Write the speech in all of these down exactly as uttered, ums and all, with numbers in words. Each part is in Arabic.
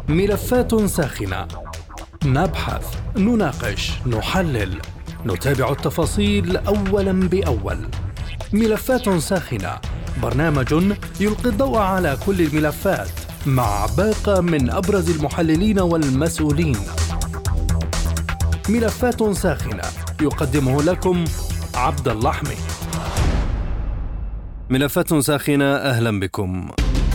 ملفات ساخنة، نبحث، نناقش، نحلل، نتابع التفاصيل أولا بأول. ملفات ساخنة، برنامج يلقي الضوء على كل الملفات مع باقة من أبرز المحللين والمسؤولين. ملفات ساخنة يقدمه لكم عبد الله حميد. ملفات ساخنة، أهلا بكم.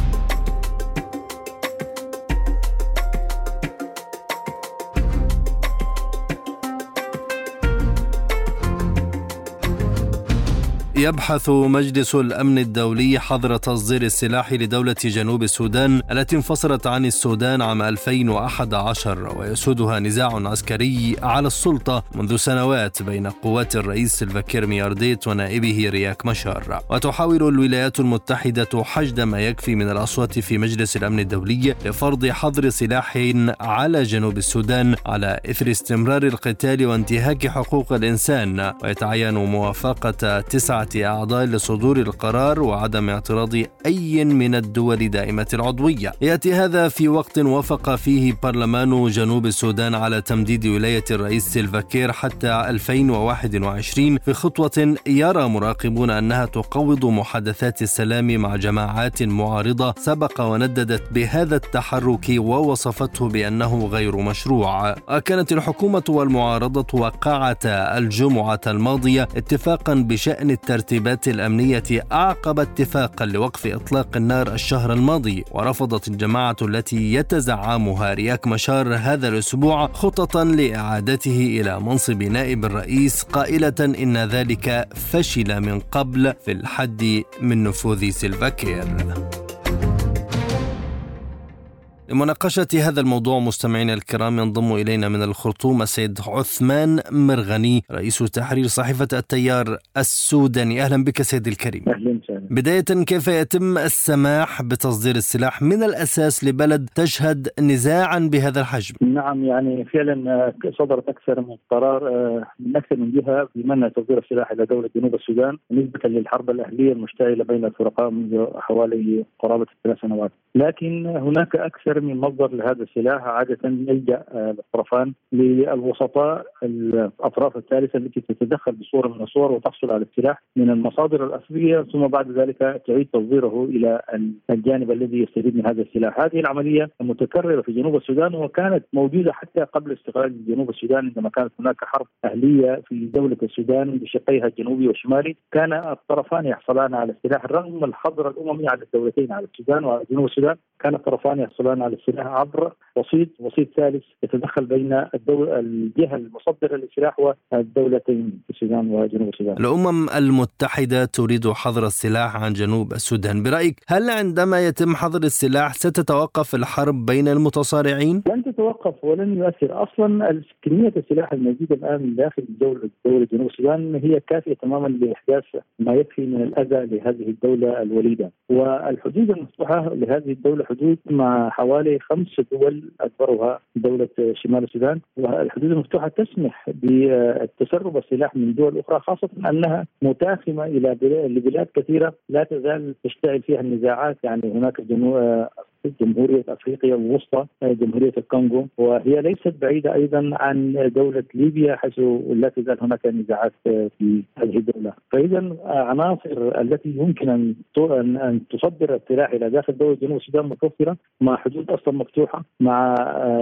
يبحث مجلس الأمن الدولي حظر تصدير السلاح لدولة جنوب السودان التي انفصلت عن السودان عام ألفين وأحد عشر، ويسودها نزاع عسكري على السلطة منذ سنوات بين قوات الرئيس سلفا كير ميارديت ونائبه رياك مشار. وتحاول الولايات المتحدة حشد ما يكفي من الأصوات في مجلس الأمن الدولي لفرض حظر سلاح على جنوب السودان على إثر استمرار القتال وانتهاك حقوق الإنسان، ويتعين موافقة تسعة أعضاء لصدور القرار وعدم اعتراض أي من الدول دائمة العضوية. يأتي هذا في وقت وافق فيه برلمان جنوب السودان على تمديد ولاية الرئيس سلفا كير حتى ألفين وواحد وعشرين في خطوة يرى مراقبون أنها تقوض محادثات السلام مع جماعات معارضة سبق ونددت بهذا التحرك ووصفته بأنه غير مشروع. كانت الحكومة والمعارضة وقعتا الجمعة الماضية اتفاقا بشأن الترتيبات الأمنية أعقب اتفاقا لوقف إطلاق النار الشهر الماضي. ورفضت الجماعة التي يتزعمها رياك مشار هذا الأسبوع خططا لإعادته إلى منصب نائب الرئيس، قائلة إن ذلك فشل من قبل في الحد من نفوذ سلفا كير. لمناقشة هذا الموضوع مستمعينا الكرام ينضم إلينا من الخرطوم السيد عثمان مرغني، رئيس تحرير صحيفة التيار السوداني. أهلا بك سيد الكريم. أهلا وسهلا. بداية، كيف يتم السماح بتصدير السلاح من الأساس لبلد تشهد نزاعا بهذا الحجم؟ نعم، يعني فعلا صدرت أكثر من قرار من أكثر من جهة بمنع تصدير السلاح إلى دولة جنوب السودان نسبة للحرب الأهلية المشتعلة بين الفرقاء منذ حوالي قرابة ثلاث سنوات. لكن هناك أكثر من مصدر لهذا السلاح، عادة يلجأ الطرفان للوسطاء الأطراف الثالثة التي تتدخل بصورة من الصور وتحصل على السلاح من المصادر الأصلية، ثم بعد ذلك تعيد تصديره إلى الجانب الذي يستفيد من هذا السلاح. هذه العملية متكررة في جنوب السودان وكانت موجودة حتى قبل استقلال جنوب السودان، عندما كانت هناك حرب أهلية في دولة السودان بشقيها الجنوبي والشمالي. كان الطرفان يحصلان على السلاح رغم الحظر الأممي على الدولتين، على السودان وجنوب السودان. كان الطرفان يحصلان على السلاح عبر وسيط وسيط ثالث يتدخل بين الدولة الجهة المصدرة للسلاح والدولتين السودان وجنوب السودان. الأمم المتحدة تريد حظر السلاح عن جنوب السودان. برأيك هل عندما يتم حظر السلاح ستتوقف الحرب بين المتصارعين؟ لن تتوقف ولن يؤثر. أصلا كمية السلاح الموجودة الآن داخل دولة دولة جنوب السودان هي كافية تماما لإحداث ما يكفي من الأذى لهذه الدولة الوليدة. والحدود المفتوحة لهذه الدولة حدود مع حوالي خمس دول أكبرها دولة شمال السودان، والحدود المفتوحة تسمح بتسرب السلاح من دول أخرى، خاصة أنها متاخمة إلى بلاد كثيرة لا تزال تشتعل فيها النزاعات. يعني هناك جنوب جمهورية أفريقيا الوسطى، جمهورية الكونغو، وهي ليست بعيدة أيضا عن دولة ليبيا حيث لا تزال هناك نزاعات في هذه الدولة. فإذا عناصر التي يمكن أن أن تصدر السلاح إلى داخل دولة جنوب السودان متوفرة، مع حدود أصلا مفتوحة، مع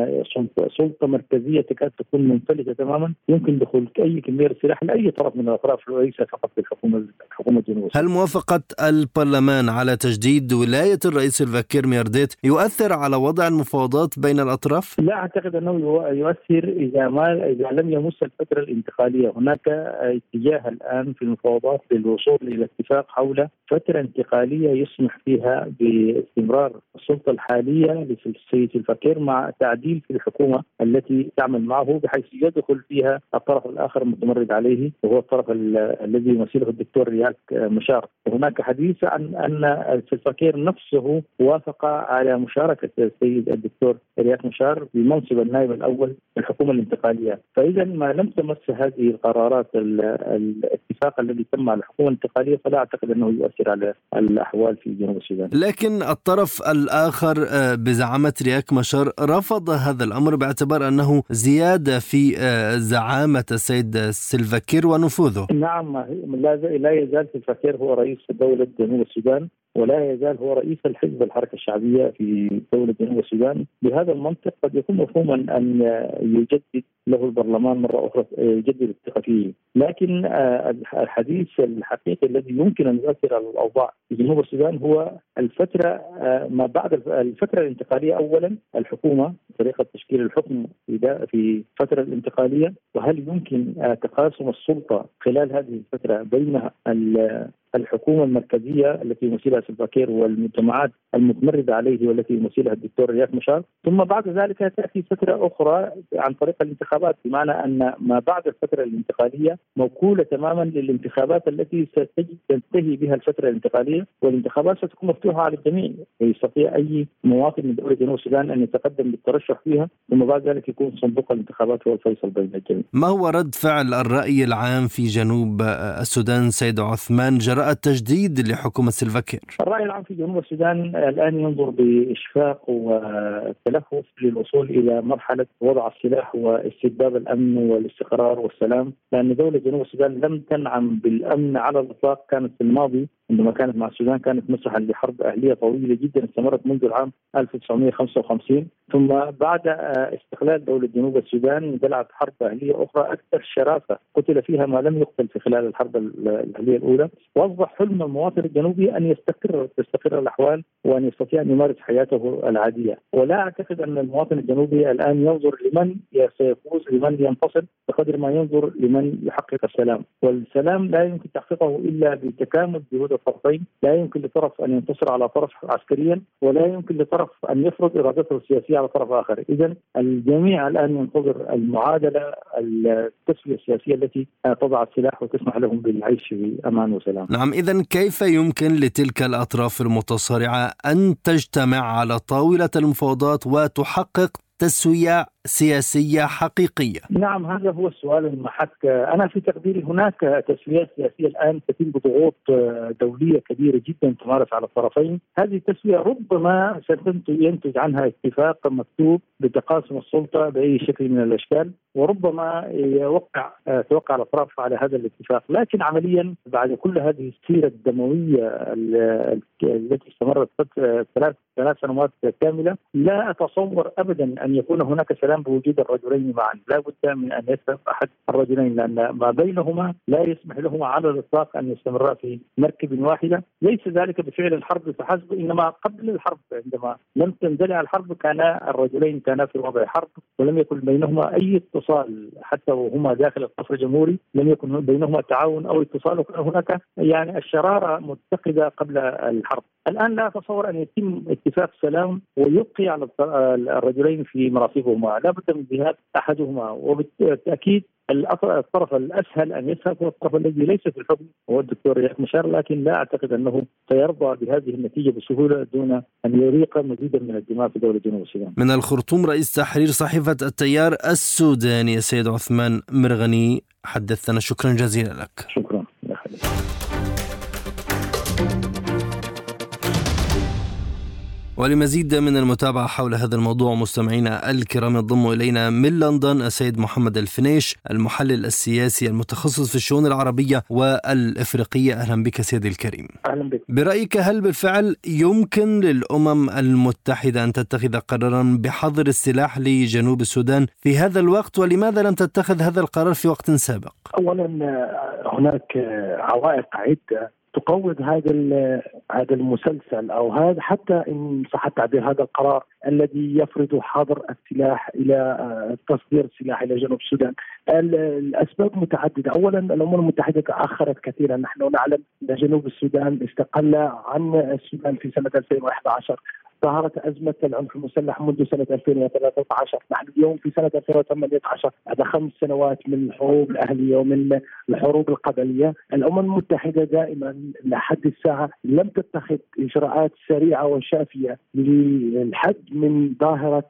سلطة مركزية تكاد تكون منفلتة تماما، يمكن دخول أي كمية سلاح لأي طرف من الأطراف وليس فقط بالحكومة الحكومة جنوب السودان. هل موافقة البرلمان على تجديد ولاية الرئيس سلفا كير ميارديت يؤثر على وضع المفاوضات بين الأطراف؟ لا أعتقد أنه يؤثر إذا ما إذا لم يمس الفترة الانتقالية. هناك اتجاه الآن في المفاوضات للوصول إلى اتفاق حول فترة انتقالية يسمح فيها باستمرار السلطة الحالية للسيد سلفا كير مع تعديل في الحكومة التي تعمل معه، بحيث يدخل فيها الطرف الآخر المتمرد عليه وهو الطرف الذي يمثله الدكتور رياك مشار. وهناك حديث عن أن سلفا كير نفسه وافق على مشاركة السيد الدكتور رياك مشار بمنصب النائب الأول في الحكومة الانتقالية. فإذا ما لم تمس هذه القرارات الاتفاق الذي تم على الحكومة الانتقالية فلا أعتقد أنه يؤثر على الأحوال في جنوب السودان. لكن الطرف الآخر بزعامة رياك مشار رفض هذا الأمر باعتبار أنه زيادة في زعامة السيد سيلفا كير ونفوذه. نعم، لا يزال سيلفا كير هو رئيس دولة جنوب السودان، ولا يزال هو رئيس الحزب الحركة الشعبية في دولة جنوب السودان. بهذا المنطق قد يكون مفهوما أن يجدد له البرلمان مرة أخرى، يجدد الثقة فيه. لكن الحديث الحقيقي الذي يمكن أن يؤثر على الأوضاع في جنوب السودان هو الفترة ما بعد الفترة الانتقالية. أولا الحكومة، طريقة تشكيل الحكم في الفترة الانتقالية، وهل يمكن تقاسم السلطة خلال هذه الفترة بين الحكومة المركزية التي يمثلها سيلفا كير والمجتمعات المتمردة عليه والتي يمثلها الدكتور رياك مشار. ثم بعد ذلك تأتي فترة أخرى عن طريق الانتخابات، بمعنى أن ما بعد الفترة الانتقالية موكولة تماما للانتخابات التي ستنتهي بها الفترة الانتقالية، والانتخابات ستكون مفتوحة على الجميع، ويستطيع أي مواطن من دولة جنوب السودان أن يتقدم بالترشح فيها، ثم بعد ذلك يكون صندوق الانتخابات هو الفيصل بين الجميع. ما هو رد فعل الرأي العام في جنوب السودان سيد عثمان جراء التجديد لحكومة سيلفا كير؟ الرأي العام في جنوب السودان الآن ينظر بإشفاق والتلهف للوصول إلى مرحلة وضع السلاح واستتباب الأمن والاستقرار والسلام، لأن دولة جنوب السودان لم تنعم بالأمن على الإطلاق. كانت في الماضي عندما كانت مع السودان كانت مسرحا لحرب أهلية طويلة جدا استمرت منذ العام ألف وتسعمائة وخمسة وخمسين، ثم بعد استقلال دولة جنوب السودان اندلعت حرب أهلية أخرى أكثر شراسة قتل فيها ما لم يقتل في خلال الحرب الأهلية الأولى. وأصبح حلم المواطن الجنوبي أن يستقر تستقر الأحوال وأن يستطيع أن يمارس حياته العادية. ولا أعتقد أن المواطن الجنوبي الآن ينظر لمن سيفوز لمن ينتصر بقدر ما ينظر لمن يحقق السلام، والسلام لا يمكن تحقيقه إلا بتكامل جهود الطرفين. لا يمكن لطرف أن ينتصر على طرف عسكريا، ولا يمكن لطرف أن يفرض إرادته السياسية على طرف آخر. إذن الجميع الآن ينتظر المعادلة التسوية السياسية التي تضع السلاح وتسمح لهم بالعيش في أمان وسلام. نعم، إذن كيف يمكن لتلك الأطراف المتصارعة أن تجتمع على طاولة المفاوضات وتحقق تسوية سياسية حقيقية؟ نعم، هذا هو السؤال المحك. أنا في تقديري هناك تسوية سياسية الآن تتم بضغوط دولية كبيرة جدا تمارس على الطرفين. هذه التسوية ربما سينتج عنها اتفاق مكتوب بتقاسم السلطة بأي شكل من الأشكال، وربما يوقع توقع الأطراف على هذا الاتفاق. لكن عمليا بعد كل هذه السيرة الدموية التي استمرت ثلاث ثلاث سنوات كاملة، لا أتصور أبدا أن يكون هناك سلام بوجود الرجلين معا. لا بد من أن يسلم أحد الرجلين، لأن ما بينهما لا يسمح لهما على الإطلاق أن يستمرا في مركب واحدة. ليس ذلك بفعل الحرب فحسب، إنما قبل الحرب عندما لم تندلع الحرب كان الرجلين كانا في وضع حرب، ولم يكن بينهما أي اتصال حتى وهما داخل القصر الجمهوري، لم يكن بينهما تعاون أو اتصال، وكان هناك يعني الشرارة متقدة قبل الحرب. الآن لا أتصور أن يتم اتفاق سلام ويبقي على الرجلين في مناصبهما. لا بد من ذهاب أحدهما، وبالتأكيد الطرف الأسهل أن يذهب هو الطرف الذي ليس في الحكم هو الدكتور رياك مشار، لكن لا أعتقد أنه سيرضى بهذه النتيجة بسهولة دون أن يريق مزيدا من الدماء في دولة جنوب السودان. من الخرطوم رئيس تحرير صحيفة التيار السوداني السيد عثمان مرغني، حدثنا. شكرا جزيلا لك. شكرا يا خالد. ولمزيد من المتابعة حول هذا الموضوع مستمعينا الكرام ينضم إلينا من لندن السيد محمد الفنيش المحلل السياسي المتخصص في الشؤون العربية والإفريقية. أهلا بك سيدي الكريم. أهلا بك. برأيك هل بالفعل يمكن للأمم المتحدة أن تتخذ قرارا بحظر السلاح لجنوب السودان في هذا الوقت، ولماذا لم تتخذ هذا القرار في وقت سابق؟ أولا هناك عوائق عدة تقوض هذا هذا المسلسل او هذا حتى ان صح التعبير هذا القرار الذي يفرض حظر السلاح الى تصدير السلاح الى جنوب السودان. الاسباب متعدده. اولا الامم المتحده تاخرت كثيرا. نحن نعلم ان جنوب السودان استقل عن السودان في سنه ألفين وأحد عشر ظهرت أزمة العنف المسلح منذ سنة ألفين وثلاثة عشر. نحن اليوم في سنة ألفين وثمانية عشر، بعد خمس سنوات من الحروب الأهلية ومن الحروب القبلية. الأمم المتحدة دائما لحد الساعة لم تتخذ إجراءات سريعة وشافية للحد من ظاهرة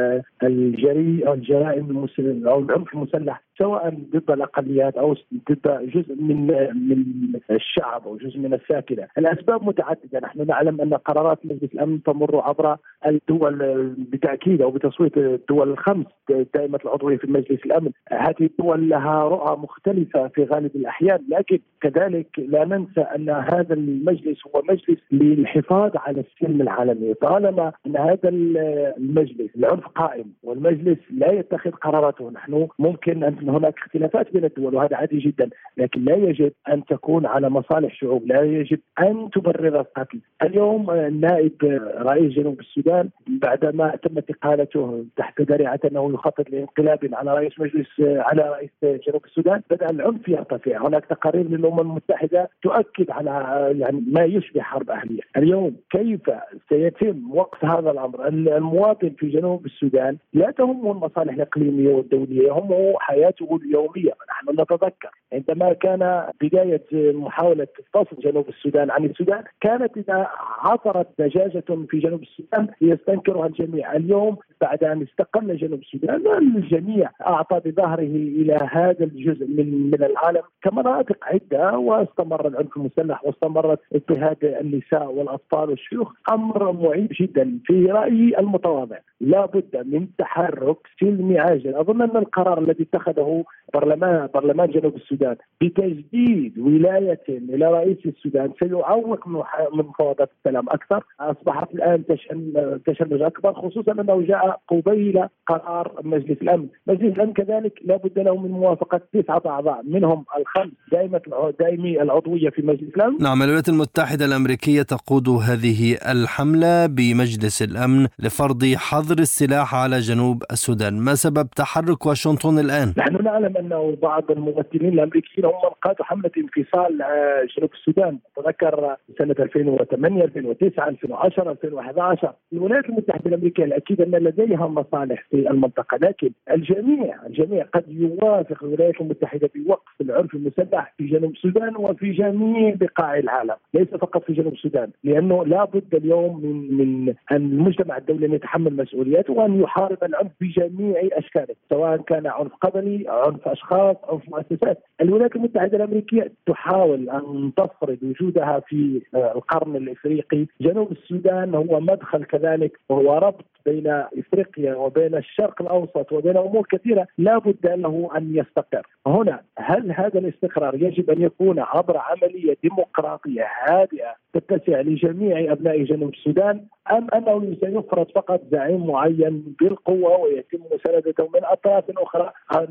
الجرائم المسلمة أو العنف المسلح، سواء ضد الأقليات أو ضد جزء من من الشعب أو جزء من الساكنة. الأسباب متعددة. نحن نعلم أن قرارات مجلس الأمن تمر عبر الدول بتأكيد أو بتصويت الدول الخمس دائمة العضوية في مجلس الأمن. هذه الدول لها رؤى مختلفة في غالب الأحيان، لكن كذلك لا ننسى أن هذا المجلس هو مجلس للحفاظ على السلم العالمي. طالما أن هذا المجلس العنف قائم والمجلس لا يتخذ قراراته، نحن ممكن أن هناك اختلافات بين الدول وهذا عادي جدا، لكن لا يجب أن تكون على مصالح شعوب، لا يجب أن تبرر القتل. اليوم نائب رئيس جنوب السودان بعدما تمت إقالته تحت ذريعة أنه يخطط لانقلاب على رئيس مجلس على رئيس جنوب السودان، بدأ العنف يرتفع. هناك تقارير للأمم المتحدة تؤكد على يعني ما يشبه حرب أهلية. اليوم كيف سيتم وقف هذا الأمر؟ المواطن في جنوب السودان لا تهمه المصالح الإقليمية والدولية، يهمه حياته اليومية. نحن نتذكر عندما كان بداية محاولة فصل جنوب السودان عن السودان، كانت إذا عثرت دجاجة في جنوب السودان يستنكرها الجميع. اليوم بعد أن استقل جنوب السودان الجميع أعطى بظهره إلى هذا الجزء من من العالم كمناطق عدة، واستمر العنف المسلح واستمرت اضطهاد النساء والأطفال والشيوخ. أمر معيب جدا. في رأيي المتواضع لا بد من تحرك سلمي عاجل. أظن أن القرار الذي اتخذه برلمان برلمان جنوب السودان بتجديد ولاية إلى رئيس السودان سيعوق من مفاوضات السلام أكثر. أصبحت الآن تشنج أكبر، خصوصا أنه جاء قبيل قرار مجلس الأمن. مجلس الأمن كذلك لا بد له من موافقة تسعة أعضاء منهم الخمس دائمة دائمي العضوية في مجلس الأمن. نعم، الولايات المتحدة الأمريكية تقود هذه الحملة بمجلس الأمن لفرض حظر السلاح على جنوب السودان. ما سبب تحرك واشنطن الآن؟ نحن نعلم أنه بعض الممثلين الأمريكيين هم من قادوا حملة انفصال جنوب السودان. تذكر سنة ألفين وثمانية ألفين وتسعة ألفين وعشرة ألفين وأحد عشر. الولايات المتحدة الأمريكية الأكيد أن لديها مصالح في المنطقة، لكن الجميع الجميع قد يوافق الولايات المتحدة بوقف العنف المسلح في جنوب السودان وفي جميع بقاع العالم، ليس فقط في جنوب السودان، لأنه لا بد اليوم من من المجتمع الدولي أن يتحمل مسؤولياته وأن يحارب العنف بجميع أشكاله، سواء كان عنف قبلي، عنف أشخاص، عنف مؤسسات. الولايات المتحدة الأمريكية تحاول أن تفرض وجودها في القرن الإفريقي. جنوب السودان هو مدخل كذلك وهو ربط بين إفريقيا وبين الشرق الأوسط وبين أمور كثيرة لا بد له أن يستقر. هنا هل هذا الاستقرار يجب أن يكون عبر عملية ديمقراطية هادئة تتسع لجميع أبناء جنوب السودان، أم أنه سيفرض فقط زعيم معين بالقوة ويتم مساندته من أطراف أخرى؟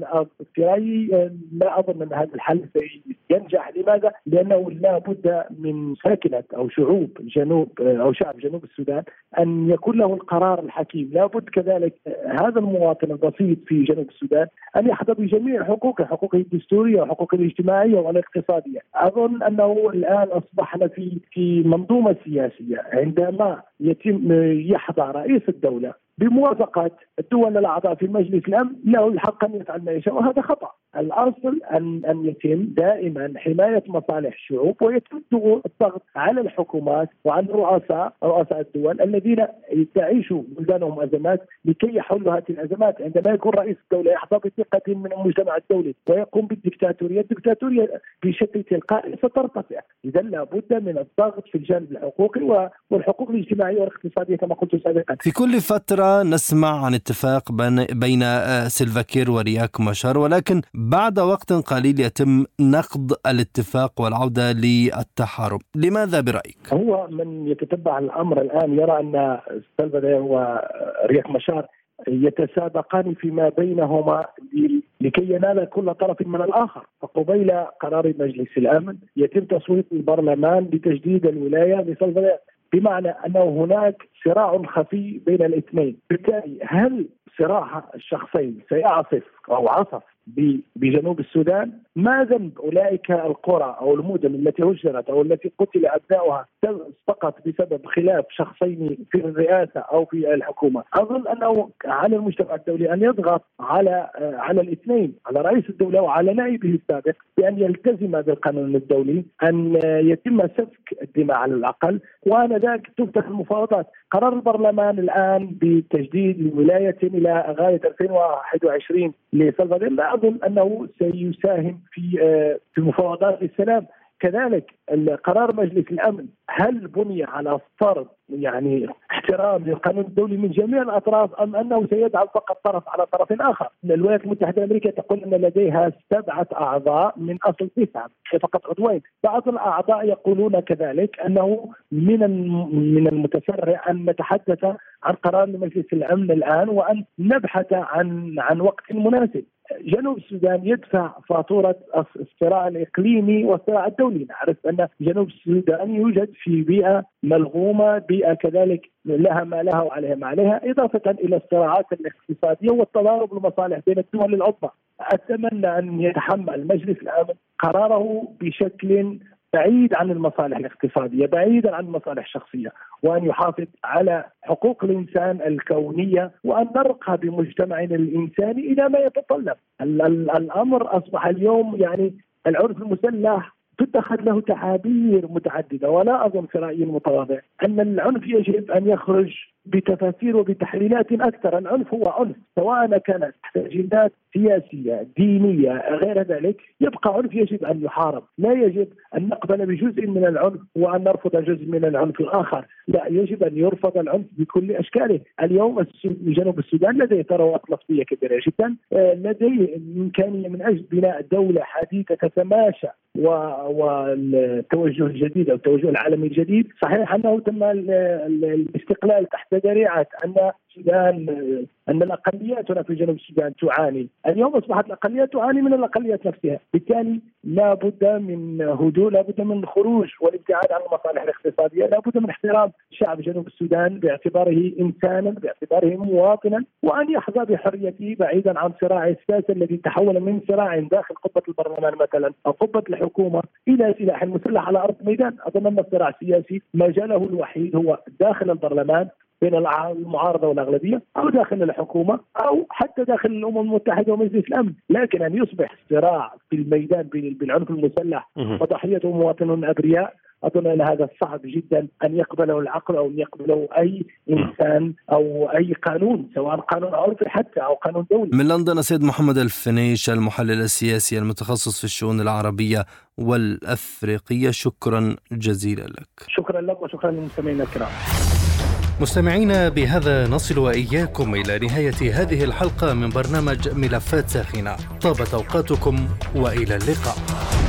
في رأيي لا أظن أن هذا الحل سينجح. لماذا؟ لأنه لا بد من ساكنة أو شعوب جنوب أو شعب جنوب السودان أن يكون له القرار الحكيم. لا بد كذلك هذا المواطن البسيط في جنوب السودان أن يحظى بجميع حقوقه، حقوقه الدستورية وحقوقه الاجتماعية والاقتصادية. أظن أنه الآن أصبحنا في في منظومة سياسية عندما يتم يحظى رئيس الدولة بموافقة الدول الأعضاء في مجلس الأمن له الحق أن يفعل ما يشاء، وهذا خطأ. الأصل أن أن يتم دائما حماية مصالح الشعوب ويتم الضغط على الحكومات وعلى الرؤساء رؤساء الدول الذين تعيش بلدانهم أزمات لكي يحلوا هذه الأزمات. عندما يكون رئيس الدولة يحظى بثقة من المجتمع الدولي ويقوم بالدكتاتورية، الدكتاتورية بشكل تلقائي سترتفع. إذا لابد من الضغط في الجانب الحقوقي والحقوق الاجتماعية والاقتصادية كما قلت سابقا. في كل فترة نسمع عن اتفاق بين سيلفا كير ورياك ماشار، ولكن بعد وقت قليل يتم نقض الاتفاق والعودة للتحارب. لماذا برأيك؟ هو من يتتبع الأمر الآن يرى أن سيلفا كير ورياك ماشار يتسابقان فيما بينهما لكي ينال كل طرف من الآخر. فقبيل قرار مجلس الأمن يتم تصويت البرلمان بتجديد الولاية لسيلفا كير، بمعنى أنه هناك صراع خفي بين الاثنين. بالتالي هل صراع الشخصين سيعصف أو عصف بجنوب السودان. ما ذنب أولئك القرى أو المدن التي هجرت أو التي قتل أبنائها فقط بسبب خلاف شخصين في الرئاسة أو في الحكومة؟ أظن أنه على المجتمع الدولي أن يضغط على على الاثنين، على رئيس الدولة وعلى نائبه السابق، بأن يلتزم بالقانون الدولي، أن يتم سفك الدماء على الأقل، وأنا ذاك تفتح المفاوضات. قرار البرلمان الآن بتجديد ولاية إلى غاية ألفين وواحد وعشرين لسلفادور لا أظن أنه سيساهم في في مفاوضات السلام. كذلك قرار مجلس الأمن هل بني على فرض يعني احترام للقانون الدولي من جميع الأطراف أم أنه سيجعل فقط طرف على طرف آخر؟ الولايات المتحدة الأمريكية تقول أن لديها سبعة أعضاء من أصل تسعة، فقط عضوين. بعض الأعضاء يقولون كذلك أنه من من المتسرع أن نتحدث عن قرار لمجلس الأمن الآن وأن نبحث عن عن وقت مناسب. جنوب السودان يدفع فاتورة الصراع الإقليمي والصراع الدولي. نعرف أن جنوب السودان يوجد في بيئة ملغومة، بيئة كذلك لها ما لها وعليها ما عليها، إضافة إلى الصراعات الاقتصادية والتضارب المصالح بين الدول العظمى. أتمنى أن يتحمل مجلس الأمن قراره بشكل بعيد عن المصالح الاقتصادية، بعيدا عن المصالح الشخصية، وأن يحافظ على حقوق الإنسان الكونية، وأن نرقى بمجتمعنا الإنساني إلى ما يتطلب. الأمر أصبح اليوم يعني العنف المسلح تتخذ له تعابير متعددة، ولا أظن في رأيي المتواضع أن العنف يجب أن يخرج بتفاسير وبتحليلات أكثر. العنف هو عنف، سواء كانت تأجيلات سياسية دينية غير ذلك، يبقى عنف يجب أن يحارب. لا يجب أن نقبل بجزء من العنف وأن نرفض جزء من العنف الآخر، لا، يجب أن يرفض العنف بكل أشكاله. اليوم جنوب السودان لديه ثروات نفطية كبيرة جدا، لديه إمكانية من أجل بناء دولة حديثة تتماشى والتوجه الجديد أو التوجه العالمي الجديد. صحيح أنه تم الاستقلال تحت ذريعة أن السودان أن الأقليات هنا في جنوب السودان تعاني. اليوم أصبحت الأقليات تعاني من الأقليات نفسها، بالتالي لا بد من هدوء، لا بد من خروج والابتعاد عن المصالح الاقتصادية، لا بد من احترام شعب جنوب السودان باعتباره إنسانا، باعتباره مواطنا، وأن يحظى بحريته بعيدا عن صراع السياسي الذي تحول من صراع داخل قبة البرلمان مثلا أو قبة الحكومة إلى سلاح مسلح على أرض ميدان. أظن أن الصراع السياسي مجاله الوحيد هو داخل البرلمان بين المعارضة والأغلبية، أو داخل الحكومة، أو حتى داخل الأمم المتحدة ومجلس الأمن. لكن أن يصبح صراع في الميدان بالعنف المسلح وضحيته مواطنون أبرياء، أظن أن هذا صعب جدا أن يقبله العقل أو أن يقبله أي إنسان أو أي قانون، سواء قانون عرفي حتى أو قانون دولي. من لندن السيد محمد الفنيش، المحلل السياسي المتخصص في الشؤون العربية والأفريقية، شكرا جزيلا لك. شكرا لك وشكرا للمستمعين الكرام. مستمعينا، بهذا نصل وإياكم إلى نهاية هذه الحلقة من برنامج ملفات ساخنة. طابت أوقاتكم وإلى اللقاء.